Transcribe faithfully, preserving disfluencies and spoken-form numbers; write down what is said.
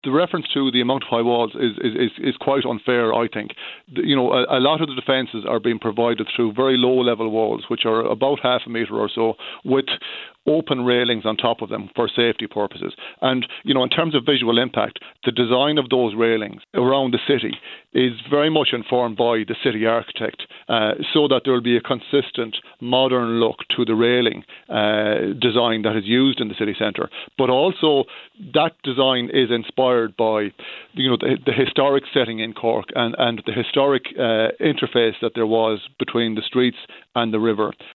the reference to the amount of high walls is is, is quite unfair, I think. The, you know, a, a lot of the defences are being provided through very low-level walls, which are about half a metre or so, with open railings on top of them for safety purposes. And, you know, in terms of visual impact, the design of those railings around the city is very much informed by the city architect, uh, so that there will be a consistent modern look to the railing uh, design that is used in the city centre. But also that design is inspired by, you know, the, the historic setting in Cork and, and the historic uh, interface that there was between the streets and the river.